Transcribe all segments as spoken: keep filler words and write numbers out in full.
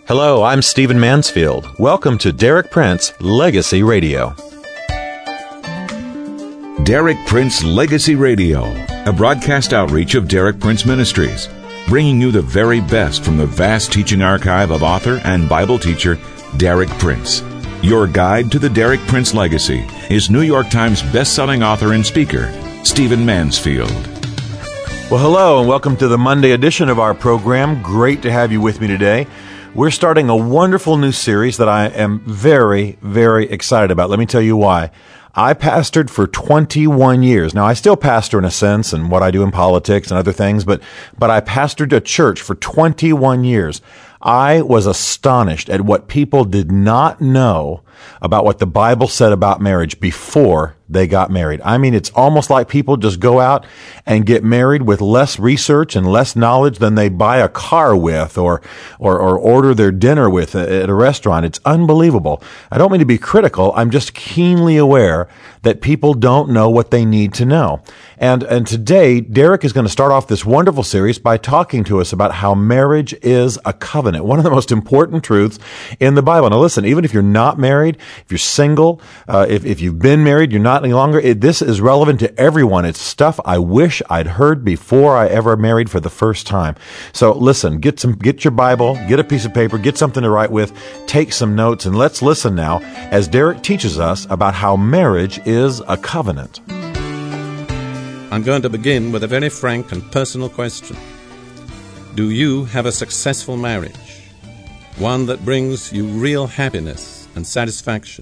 Hello, I'm Stephen Mansfield. Welcome to Derek Prince Legacy Radio. Derek Prince Legacy Radio, a broadcast outreach of Derek Prince Ministries, bringing you the very best from the vast teaching archive of author and Bible teacher Derek Prince. Your guide to the Derek Prince legacy is New York Times best-selling author and speaker, Stephen Mansfield. Well, hello, and welcome to the Monday edition of our program. Great to have you with me today. We're starting a wonderful new series that I am very, very excited about. Let me tell you why. I pastored for twenty-one years. Now, I still pastor in a sense and what I do in politics and other things, but, but I pastored a church for twenty-one years. I was astonished at what people did not know about what the Bible said about marriage before they got married. I mean, it's almost like people just go out and get married with less research and less knowledge than they buy a car with or, or, or order their dinner with at a restaurant. It's unbelievable. I don't mean to be critical. I'm just keenly aware that people don't know what they need to know. And, and today, Derek is going to start off this wonderful series by talking to us about how marriage is a covenant. One of the most important truths in the Bible. Now listen, even if you're not married, if you're single, uh, if, if you've been married, you're not any longer, it, this is relevant to everyone. It's stuff I wish I'd heard before I ever married for the first time. So listen, get some, get your Bible, get a piece of paper, get something to write with, take some notes, and let's listen now as Derek teaches us about how marriage is a covenant. I'm going to begin with a very frank and personal question. Do you have a successful marriage? One that brings you real happiness and satisfaction?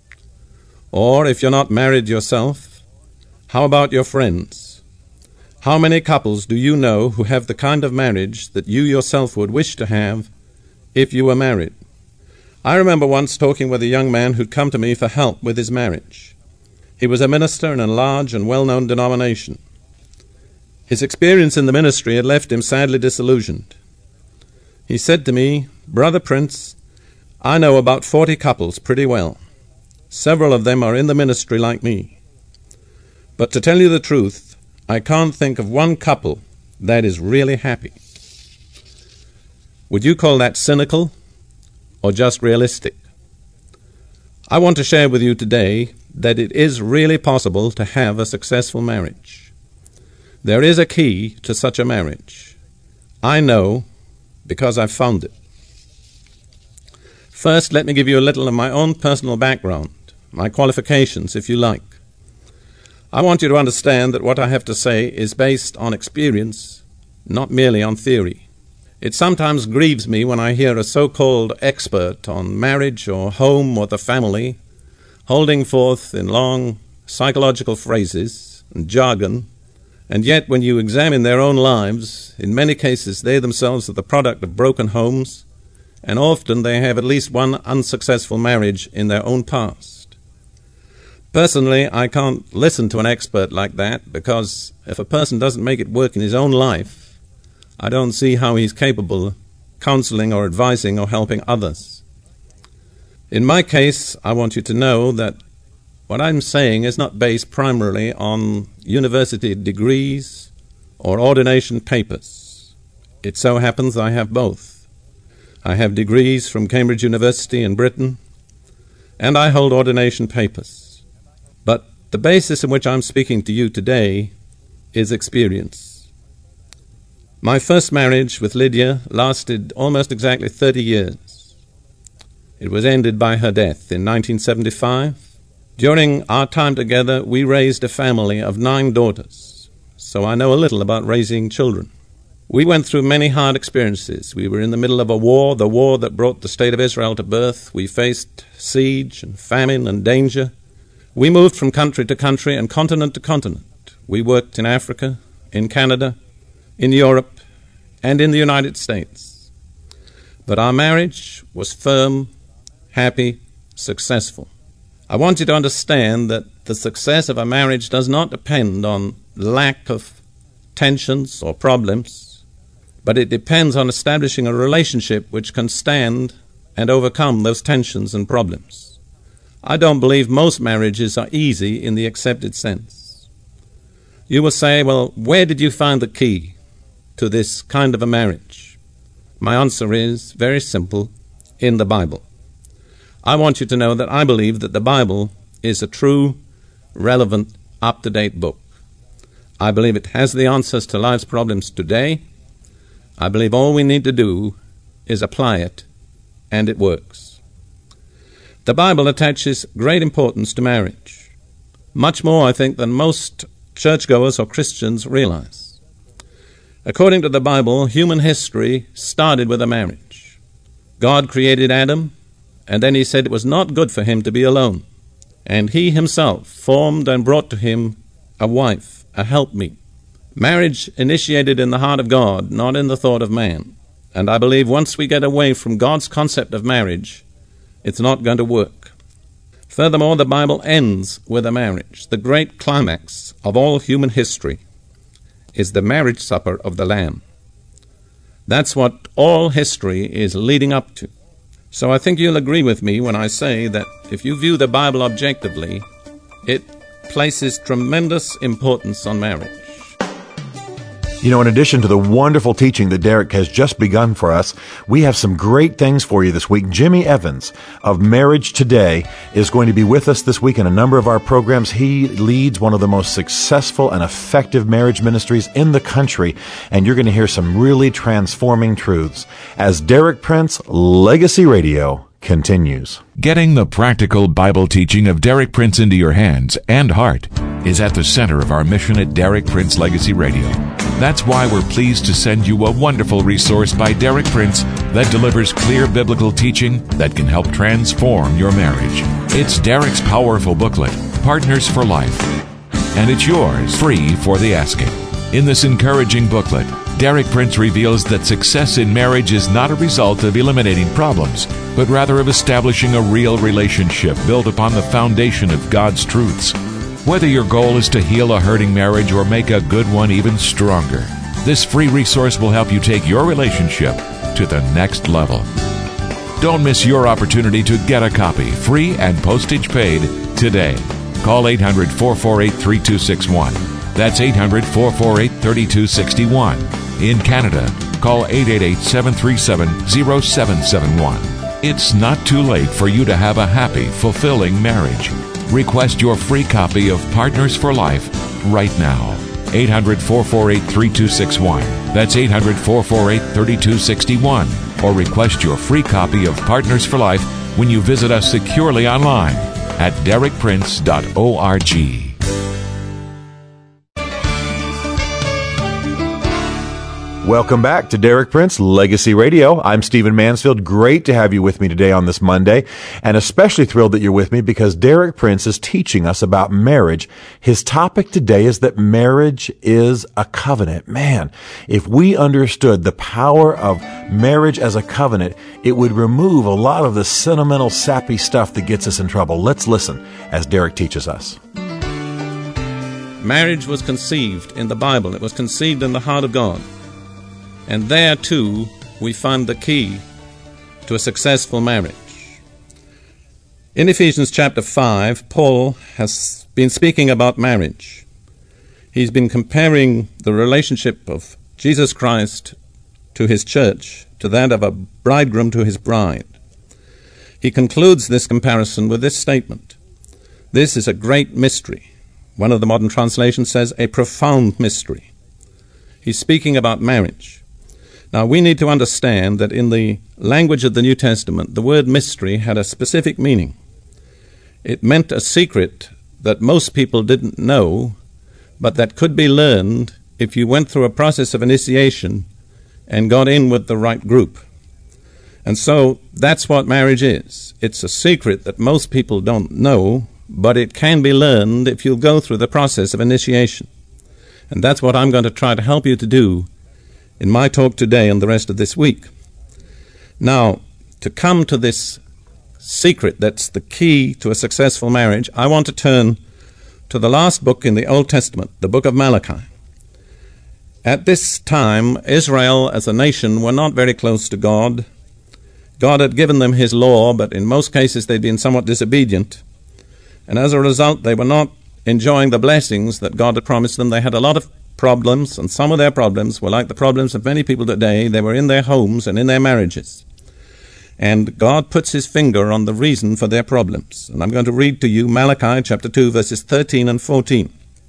Or if you're not married yourself, how about your friends? How many couples do you know who have the kind of marriage that you yourself would wish to have if you were married? I remember once talking with a young man who'd come to me for help with his marriage. He was a minister in a large and well-known denomination. His experience in the ministry had left him sadly disillusioned. He said to me, "Brother Prince, I know about forty couples pretty well. Several of them are in the ministry like me. But to tell you the truth, I can't think of one couple that is really happy." Would you call that cynical or just realistic? I want to share with you today that it is really possible to have a successful marriage. There is a key to such a marriage. I know because I've found it. First, let me give you a little of my own personal background, my qualifications, if you like. I want you to understand that what I have to say is based on experience, not merely on theory. It sometimes grieves me when I hear a so-called expert on marriage or home or the family holding forth in long psychological phrases and jargon, and yet when you examine their own lives, in many cases they themselves are the product of broken homes, and often they have at least one unsuccessful marriage in their own past. Personally, I can't listen to an expert like that because if a person doesn't make it work in his own life, I don't see how he's capable of counseling or advising or helping others. In my case, I want you to know that what I'm saying is not based primarily on university degrees or ordination papers. It so happens I have both. I have degrees from Cambridge University in Britain, and I hold ordination papers. But the basis in which I'm speaking to you today is experience. My first marriage with Lydia lasted almost exactly thirty years. It was ended by her death in nineteen seventy-five. During our time together, we raised a family of nine daughters, so I know a little about raising children. We went through many hard experiences. We were in the middle of a war, the war that brought the state of Israel to birth. We faced siege and famine and danger. We moved from country to country and continent to continent. We worked in Africa, in Canada, in Europe, and in the United States. But our marriage was firm, happy, successful. I want you to understand that the success of a marriage does not depend on lack of tensions or problems, but it depends on establishing a relationship which can stand and overcome those tensions and problems. I don't believe most marriages are easy in the accepted sense. You will say, well, where did you find the key to this kind of a marriage? My answer is very simple. in the Bible. I want you to know that I believe that the Bible is a true, relevant, up-to-date book. I believe it has the answers to life's problems today. I believe all we need to do is apply it, and it works. The Bible attaches great importance to marriage, much more, I think, than most churchgoers or Christians realize. According to the Bible, human history started with a marriage. God created Adam, and then he said it was not good for him to be alone. And he himself formed and brought to him a wife, a helpmeet. Marriage initiated in the heart of God, not in the thought of man. And I believe once we get away from God's concept of marriage, it's not going to work. Furthermore, the Bible ends with a marriage. The great climax of all human history is the marriage supper of the Lamb. That's what all history is leading up to. So I think you'll agree with me when I say that if you view the Bible objectively, it places tremendous importance on marriage. You know, in addition to the wonderful teaching that Derek has just begun for us, we have some great things for you this week. Jimmy Evans of Marriage Today is going to be with us this week in a number of our programs. He leads one of the most successful and effective marriage ministries in the country, and you're going to hear some really transforming truths as Derek Prince Legacy Radio continues. Getting the practical Bible teaching of Derek Prince into your hands and heart is at the center of our mission at Derek Prince Legacy Radio. That's why we're pleased to send you a wonderful resource by Derek Prince that delivers clear biblical teaching that can help transform your marriage. It's Derek's powerful booklet, Partners for Life, and it's yours free for the asking. In this encouraging booklet, Derek Prince reveals that success in marriage is not a result of eliminating problems, but rather of establishing a real relationship built upon the foundation of God's truths. Whether your goal is to heal a hurting marriage or make a good one even stronger, this free resource will help you take your relationship to the next level. Don't miss your opportunity to get a copy, free and postage paid, today. Call eight hundred, four four eight, three two six one. That's eight hundred, four four eight, three two six one. In Canada, call eight eight eight, seven three seven, zero seven seven one. It's not too late for you to have a happy, fulfilling marriage. Request your free copy of Partners for Life right now. eight hundred, four four eight, three two six one. That's eight hundred, four four eight, three two six one. Or request your free copy of Partners for Life when you visit us securely online at derek prince dot org. Welcome back to Derek Prince Legacy Radio. I'm Stephen Mansfield. Great to have you with me today on this Monday, and especially thrilled that you're with me because Derek Prince is teaching us about marriage. His topic today is that marriage is a covenant. Man, if we understood the power of marriage as a covenant, it would remove a lot of the sentimental, sappy stuff that gets us in trouble. Let's listen as Derek teaches us. Marriage was conceived in the Bible. It was conceived in the heart of God. And there, too, we find the key to a successful marriage. In Ephesians chapter five, Paul has been speaking about marriage. He's been comparing the relationship of Jesus Christ to his church to that of a bridegroom to his bride. He concludes this comparison with this statement: "This is a great mystery." One of the modern translations says, a profound mystery. He's speaking about marriage. Now, we need to understand that in the language of the New Testament, the word mystery had a specific meaning. It meant a secret that most people didn't know, but that could be learned if you went through a process of initiation and got in with the right group. And so that's what marriage is. It's a secret that most people don't know, but it can be learned if you'll go through the process of initiation. And that's what I'm going to try to help you to do in my talk today and the rest of this week. Now, to come to this secret that's the key to a successful marriage, I want to turn to the last book in the Old Testament, the book of Malachi. At this time, Israel as a nation were not very close to God. God had given them his law, but in most cases they'd been somewhat disobedient. And as a result, they were not enjoying the blessings that God had promised them. They had a lot of problems, and some of their problems were like the problems of many people today. They were in their homes and in their marriages. And God puts his finger on the reason for their problems. And I'm going to read to you Malachi chapter two, verses thirteen and fourteen.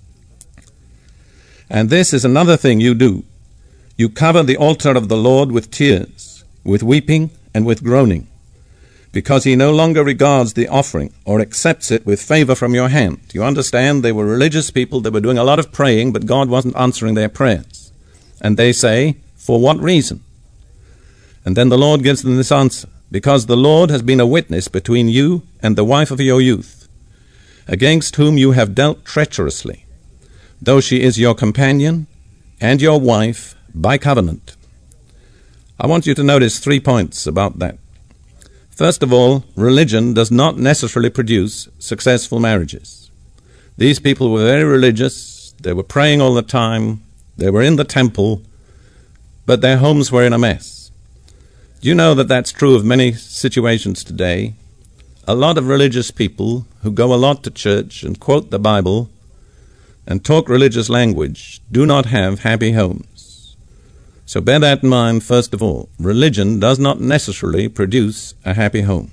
And this is another thing you do. You cover the altar of the Lord with tears, with weeping, and with groaning, because he no longer regards the offering or accepts it with favor from your hand. You understand, they were religious people. They were doing a lot of praying, but God wasn't answering their prayers. And they say, for what reason? And then the Lord gives them this answer. Because the Lord has been a witness between you and the wife of your youth, against whom you have dealt treacherously, though she is your companion and your wife by covenant. I want you to notice three points about that. First of all, religion does not necessarily produce successful marriages. These people were very religious. They were praying all the time. They were in the temple, but their homes were in a mess. Do you know that that's true of many situations today? A lot of religious people who go a lot to church and quote the Bible and talk religious language do not have happy homes. So bear that in mind, first of all. Religion does not necessarily produce a happy home.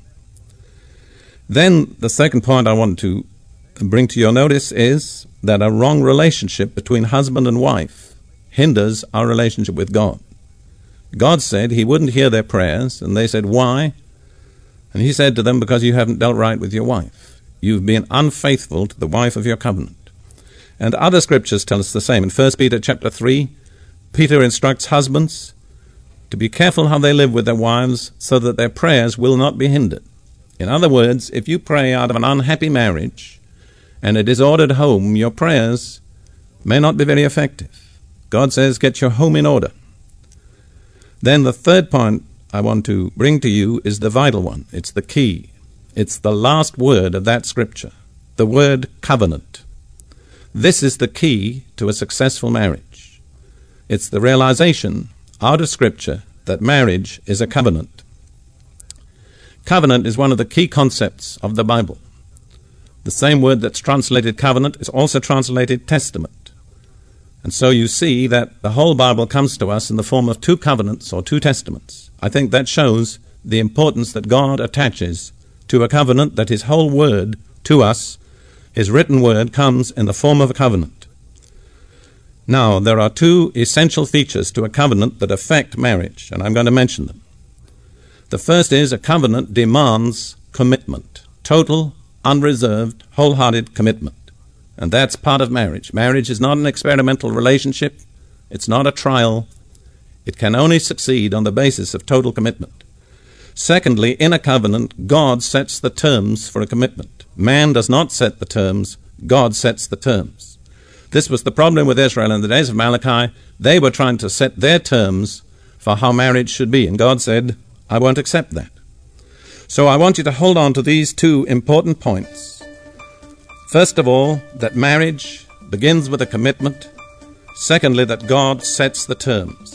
Then the second point I want to bring to your notice is that a wrong relationship between husband and wife hinders our relationship with God. God said he wouldn't hear their prayers, and they said, why? And he said to them, because you haven't dealt right with your wife. You've been unfaithful to the wife of your covenant. And other scriptures tell us the same. In First Peter chapter three, Peter instructs husbands to be careful how they live with their wives so that their prayers will not be hindered. In other words, if you pray out of an unhappy marriage and a disordered home, your prayers may not be very effective. God says, get your home in order. Then the third point I want to bring to you is the vital one. It's the key. It's the last word of that scripture, the word covenant. This is the key to a successful marriage. It's the realization out of Scripture that marriage is a covenant. Covenant is one of the key concepts of the Bible. The same word that's translated covenant is also translated testament. And so you see that the whole Bible comes to us in the form of two covenants or two testaments. I think that shows the importance that God attaches to a covenant, that his whole word to us, his written word, comes in the form of a covenant. Now, there are two essential features to a covenant that affect marriage, and I'm going to mention them. The first is a covenant demands commitment, total, unreserved, wholehearted commitment. And that's part of marriage. Marriage is not an experimental relationship. It's not a trial. It can only succeed on the basis of total commitment. Secondly, in a covenant, God sets the terms for a commitment. Man does not set the terms. God sets the terms. This was the problem with Israel in the days of Malachi. They were trying to set their terms for how marriage should be, and God said, I won't accept that. So I want you to hold on to these two important points. First of all, that marriage begins with a commitment. Secondly, that God sets the terms.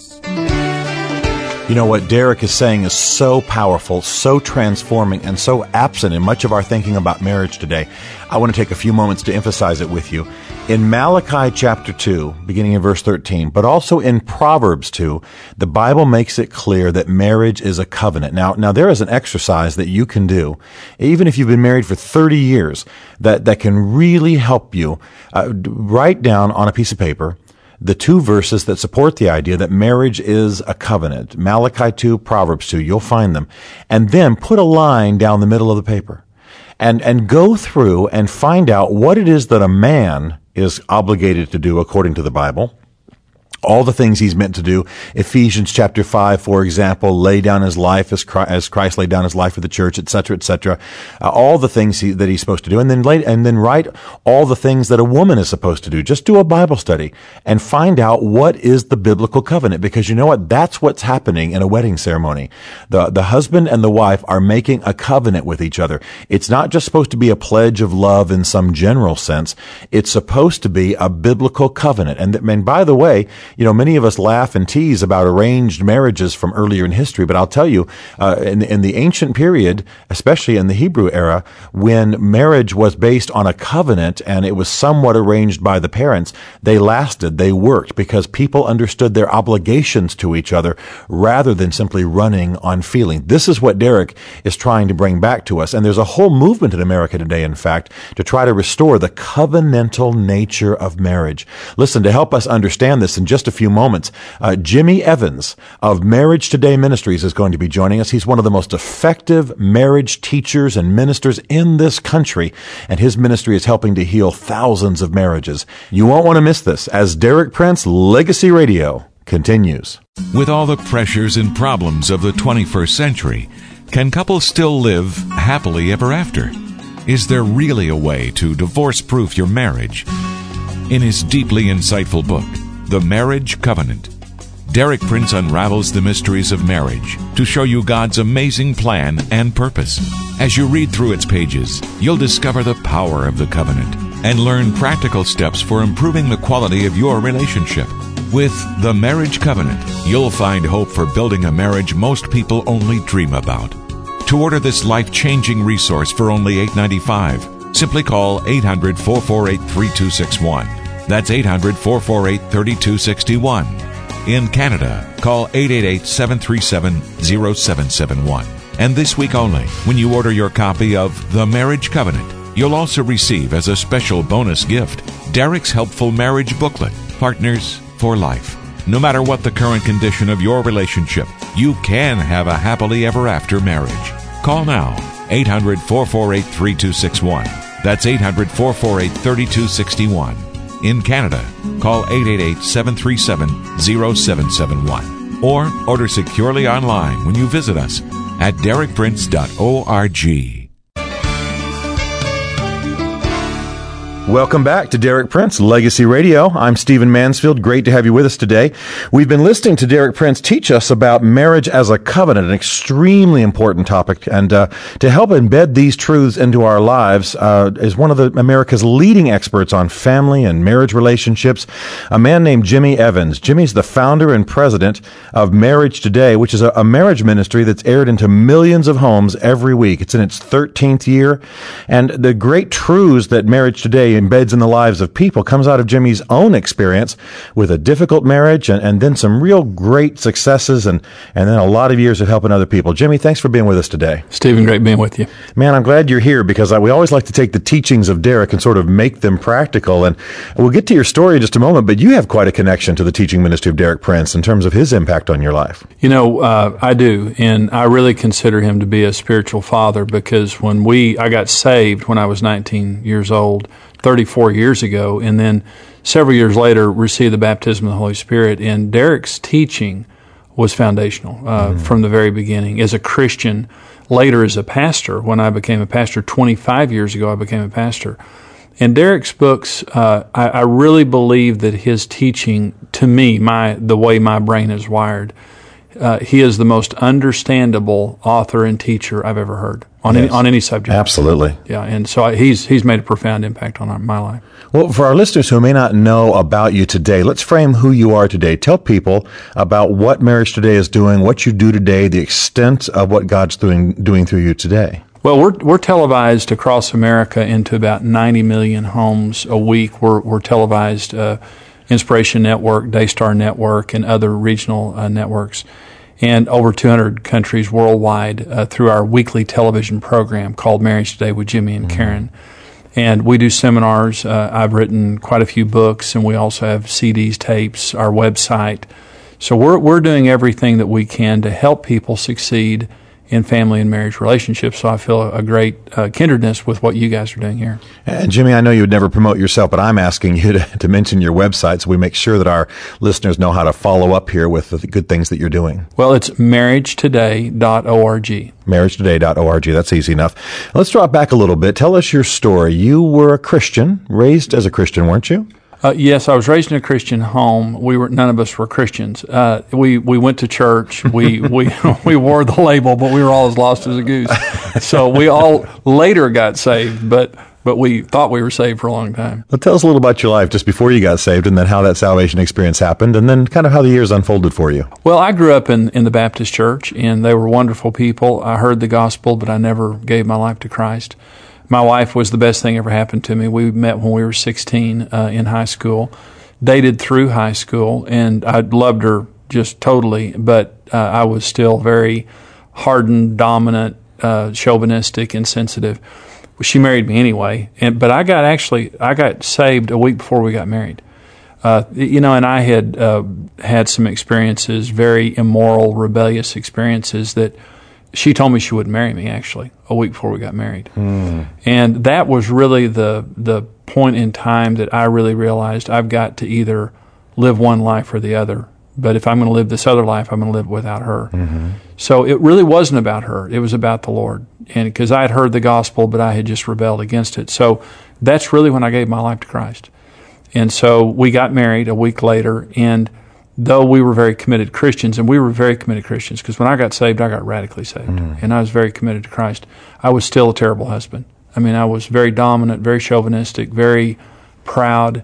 You know, what Derek is saying is so powerful, so transforming, and so absent in much of our thinking about marriage today. I want to take a few moments to emphasize it with you. In Malachi chapter two, beginning in verse thirteen, but also in Proverbs two, the Bible makes it clear that marriage is a covenant. Now, now there is an exercise that you can do, even if you've been married for thirty years, that, that can really help you. Uh, write down on a piece of paper the two verses that support the idea that marriage is a covenant. Malachi two, Proverbs two, you'll find them. And then put a line down the middle of the paper and, and go through and find out what it is that a man is obligated to do according to the Bible. All the things he's meant to do. Ephesians chapter five, for example, lay down his life as Christ, as Christ laid down his life for the church, et cetera, et cetera. Uh, all the things he, that he's supposed to do. And then lay, and then write all the things that a woman is supposed to do. Just do a Bible study and find out what is the biblical covenant. Because you know what? That's what's happening in a wedding ceremony. The, the husband and the wife are making a covenant with each other. It's not just supposed to be a pledge of love in some general sense. It's supposed to be a biblical covenant. And, and by the way, you know, many of us laugh and tease about arranged marriages from earlier in history, but I'll tell you, uh, in, in the ancient period, especially in the Hebrew era, when marriage was based on a covenant and it was somewhat arranged by the parents, they lasted, they worked, because people understood their obligations to each other rather than simply running on feeling. This is what Derek is trying to bring back to us. And there's a whole movement in America today, in fact, to try to restore the covenantal nature of marriage. Listen, to help us understand this in just a few moments, uh, Jimmy Evans of Marriage Today Ministries is going to be joining us. He's one of the most effective marriage teachers and ministers in this country, and his ministry is helping to heal thousands of marriages. You won't want to miss this as Derek Prince Legacy Radio continues. With all the pressures and problems of the twenty-first century, can couples still live happily ever after? Is there really a way to divorce-proof your marriage? In his deeply insightful book, The Marriage Covenant, Derek Prince unravels the mysteries of marriage to show you God's amazing plan and purpose. As you read through its pages, you'll discover the power of the covenant and learn practical steps for improving the quality of your relationship. With The Marriage Covenant, you'll find hope for building a marriage most people only dream about. To order this life-changing resource for only eight dollars and ninety-five cents, simply call eight hundred, four four eight, three two six one. That's eight hundred, four four eight, three two six one. In Canada, call eight eight eight, seven three seven, zero seven seven one. And this week only, when you order your copy of The Marriage Covenant, you'll also receive as a special bonus gift Derek's helpful marriage booklet, Partners for Life. No matter what the current condition of your relationship, you can have a happily ever after marriage. Call now, eight hundred, four four eight, three two six one. That's eight hundred, four four eight, three two six one. In Canada, call eight eight eight, seven three seven, zero seven seven one. Or order securely online when you visit us at derek prince dot org. Welcome back to Derek Prince Legacy Radio. I'm Stephen Mansfield. Great to have you with us today. We've been listening to Derek Prince teach us about marriage as a covenant, an extremely important topic. And uh, to help embed these truths into our lives uh, is one of the America's leading experts on family and marriage relationships, a man named Jimmy Evans. Jimmy's the founder and president of Marriage Today, which is a, a marriage ministry that's aired into millions of homes every week. It's in its thirteenth year. And the great truths that Marriage Today embeds in the lives of people comes out of Jimmy's own experience with a difficult marriage and, and then some real great successes and, and then a lot of years of helping other people. Jimmy, thanks for being with us today. Stephen, great being with you. Man, I'm glad you're here because I, we always like to take the teachings of Derek and sort of make them practical. And we'll get to your story in just a moment, but you have quite a connection to the teaching ministry of Derek Prince in terms of his impact on your life. You know, uh, I do, and I really consider him to be a spiritual father because when we, I got saved when I was nineteen years old, thirty-four years ago, and then several years later received the baptism of the Holy Spirit. And Derek's teaching was foundational uh, mm. from the very beginning. As a Christian, later as a pastor, when I became a pastor twenty-five years ago, I became a pastor. And Derek's books, uh, I, I really believe that his teaching, to me, my the way my brain is wired, uh, he is the most understandable author and teacher I've ever heard on yes. any on any subject. Absolutely. Yeah, and so I, he's he's made a profound impact on our, my life. Well, for our listeners who may not know about you today, let's frame who you are today. Tell people about what Marriage Today is doing, what you do today, the extent of what God's doing doing through you today. Well, we're we're televised across America into about ninety million homes a week. We're we're televised uh, Inspiration Network, Daystar Network, and other regional uh, networks, and over two hundred countries worldwide uh, through our weekly television program called Marriage Today with Jimmy and mm-hmm. Karen. And we do seminars. Uh, I've written quite a few books, and we also have C Ds, tapes, our website. So we're we're doing everything that we can to help people succeed in family and marriage relationships. So I feel a great uh, kindredness with what you guys are doing here. And Jimmy, I know you would neorder promote yourself, but I'm asking you to, to mention your website so we make sure that our listeners know how to follow up here with the good things that you're doing. Well, it's marriage today dot org. marriage today dot org. That's easy enough. Let's drop back a little bit. Tell us your story. You were a Christian, raised as a Christian, weren't you? Uh, yes, I was raised in a Christian home. We were none of us were Christians. Uh, we we went to church. We we we wore the label, but we were all as lost as a goose. So we all later got saved. But but we thought we were saved for a long time. Well, tell us a little about your life just before you got saved, and then how that salvation experience happened, and then kind of how the years unfolded for you. Well, I grew up in, in the Baptist church, and they were wonderful people. I heard the gospel, but I never gave my life to Christ. My wife was the best thing ever happened to me. We met when we were sixteen uh, in high school, dated through high school, and I loved her just totally, but uh, I was still very hardened, dominant, uh, chauvinistic, insensitive. She married me anyway, and but I got actually I got saved a week before we got married. Uh, you know, and I had uh, had some experiences, very immoral, rebellious experiences that she told me she wouldn't marry me, actually, a week before we got married. Mm. And that was really the the point in time that I really realized I've got to either live one life or the other. But if I'm going to live this other life, I'm going to live without her. Mm-hmm. So it really wasn't about her. It was about the Lord. And because I had heard the gospel, but I had just rebelled against it. So that's really when I gave my life to Christ. And so we got married a week later, and though we were very committed Christians, and we were very committed Christians, because when I got saved, I got radically saved, mm. and I was very committed to Christ, I was still a terrible husband. I mean, I was very dominant, very chauvinistic, very proud,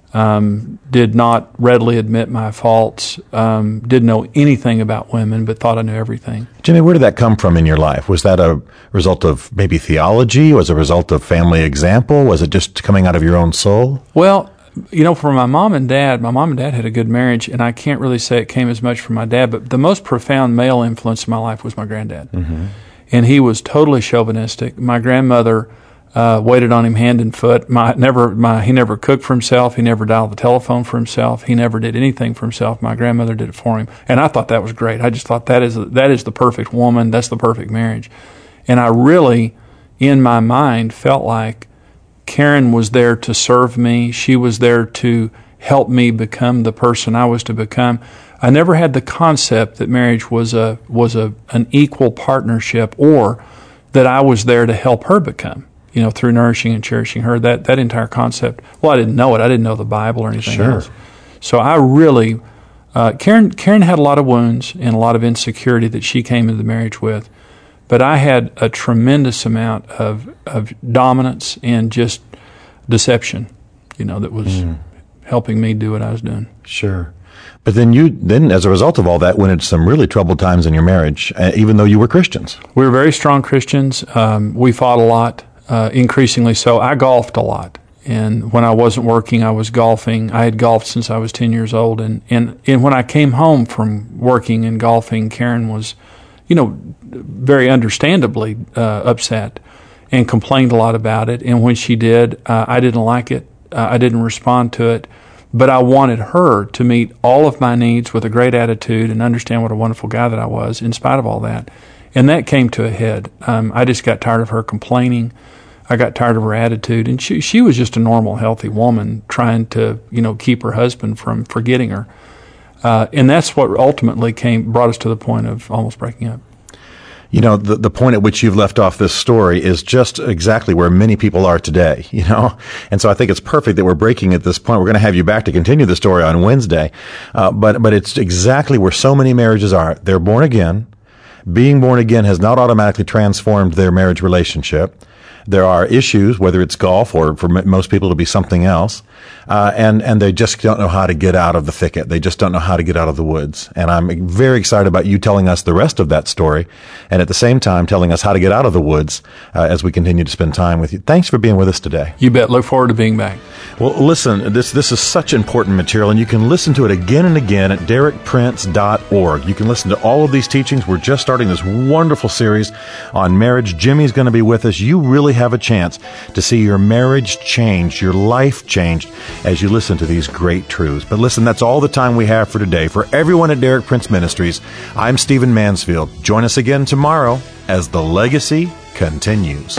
um, did not readily admit my faults, um, didn't know anything about women, but thought I knew everything. Jimmy, where did that come from in your life? Was that a result of maybe theology? Was it a result of family example? Was it just coming out of your own soul? Well, you know, for my mom and dad, my mom and dad had a good marriage, and I can't really say it came as much from my dad, but the most profound male influence in my life was my granddad. Mm-hmm. And he was totally chauvinistic. My grandmother uh, waited on him hand and foot. My never, my he never cooked for himself. He never dialed the telephone for himself. He never did anything for himself. My grandmother did it for him, and I thought that was great. I just thought that is that is the perfect woman. That's the perfect marriage. And I really, in my mind, felt like Karen was there to serve me. She was there to help me become the person I was to become. I never had the concept that marriage was a was a an equal partnership, or that I was there to help her become, you know, through nourishing and cherishing her. That that entire concept. Well, I didn't know it. I didn't know the Bible or anything sure. else. So I really, uh, Karen Karen had a lot of wounds and a lot of insecurity that she came into the marriage with. But I had a tremendous amount of, of dominance and just deception, you know, that was mm. helping me do what I was doing. Sure. But then you, then as a result of all that, went into some really troubled times in your marriage, uh, even though you were Christians. We were very strong Christians. Um, we fought a lot, uh, increasingly so. I golfed a lot. And when I wasn't working, I was golfing. I had golfed since I was ten years old. And, and, and when I came home from working and golfing, Karen was, you know, very understandably uh, upset and complained a lot about it. And when she did, uh, I didn't like it. Uh, I didn't respond to it. But I wanted her to meet all of my needs with a great attitude and understand what a wonderful guy that I was in spite of all that. And that came to a head. Um, I just got tired of her complaining. I got tired of her attitude. And she she was just a normal, healthy woman trying to, you know, keep her husband from forgetting her. Uh, and that's what ultimately came brought us to the point of almost breaking up. You know, the, the point at which you've left off this story is just exactly where many people are today, you know? And so I think it's perfect that we're breaking at this point. We're going to have you back to continue the story on Wednesday. Uh, but, but it's exactly where so many marriages are. They're born again. Being born again has not automatically transformed their marriage relationship. There are issues, whether it's golf or for m- most people to be something else, uh, and and they just don't know how to get out of the thicket. They just don't know how to get out of the woods. And I'm very excited about you telling us the rest of that story, and at the same time telling us how to get out of the woods uh, as we continue to spend time with you. Thanks for being with us today. You bet. Look forward to being back. Well, listen, this this is such important material, and you can listen to it again and again at derek prince dot org. You can listen to all of these teachings. We're just starting this wonderful series on marriage. Jimmy's going to be with us. You really have a chance to see your marriage changed, your life changed as you listen to these great truths. But listen, that's all the time we have for today. For everyone at Derek Prince Ministries, I'm Stephen Mansfield. Join us again tomorrow as the legacy continues.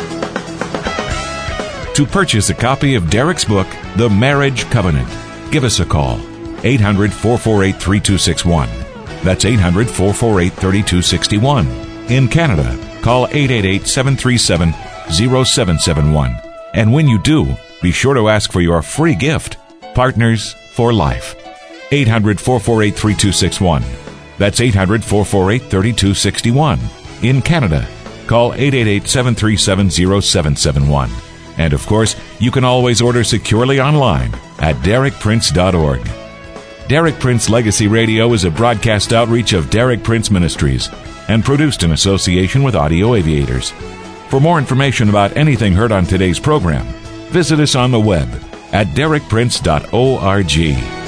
To purchase a copy of Derek's book, The Marriage Covenant, give us a call, eight hundred, four four eight, three two six one. That's eight hundred, four four eight, three two six one. In Canada, call eight eight eight, seven three seven, zero seven seven one. And when you do, be sure to ask for your free gift, Partners for Life. eight hundred, four four eight, three two six one. That's eight hundred, four four eight, three two six one. In Canada, call eight eight eight, seven three seven, zero seven seven one. And of course, you can always order securely online at derek prince dot org. Derek Prince Legacy Radio is a broadcast outreach of Derek Prince Ministries and produced in association with Audio Aviators. For more information about anything heard on today's program, visit us on the web at derek prince dot org.